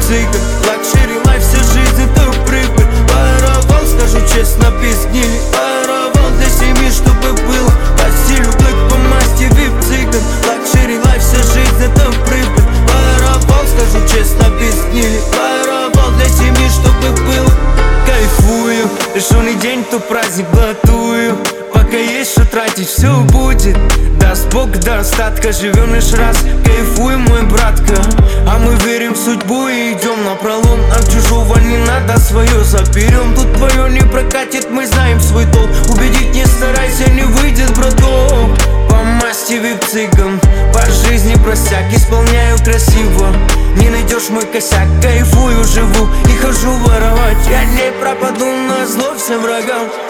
цыган. Лакшери лайф, вся жизнь это прибыль. Воровал, скажу честно, без гнили. Воровал для семьи, чтобы было по стилю блэк по масти, вип цыган. Лакшери лайф, вся жизнь это прибыль. Воровал, скажу честно, без гнили. Воровал для семьи, чтобы было. Кайфую, решенный день, то праздник блатую. Пока есть что тратить, все будет. Даст Бог до остатка, живем лишь раз. Кайфуем, мой братка. А мы верим в судьбу и идем напролом. Нам чужого не надо, свое заберем. Тут твое не прокатит, мы знаем свой толк. Убедить не старайся, не выйдет, браток. По масти вип цыган, по жизни просяк, исполняю красиво. Не найдешь мой косяк, кайфую, живу и хожу воровать. Я не пропаду на зло всем врагам.